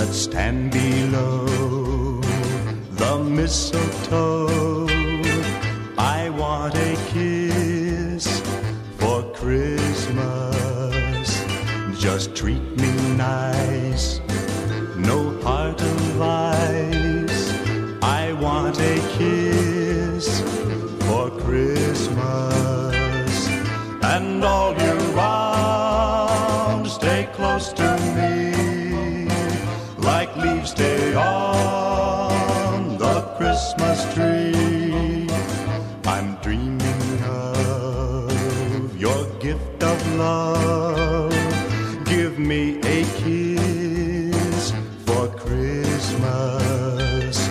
stand below the mistletoe. I want a kiss for Christmas. Just treat me nice, no heart of ice. I want a kiss for Christmas. And all year round, stay close to me, like leaves stay on the Christmas tree. I'm dreaming of your gift of love. Give me a kiss for Christmas.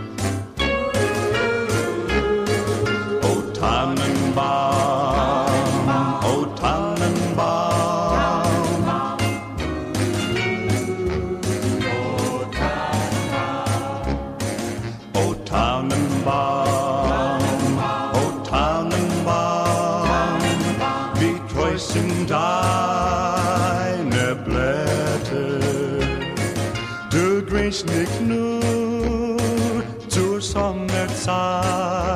Oh, Tannenbaum, oh, Tannenbaum. Oh, Tannenbaum, oh, Tannenbaum, wie treu sind deine Blätter. Du grünst nicht nur zur Sommerzeit,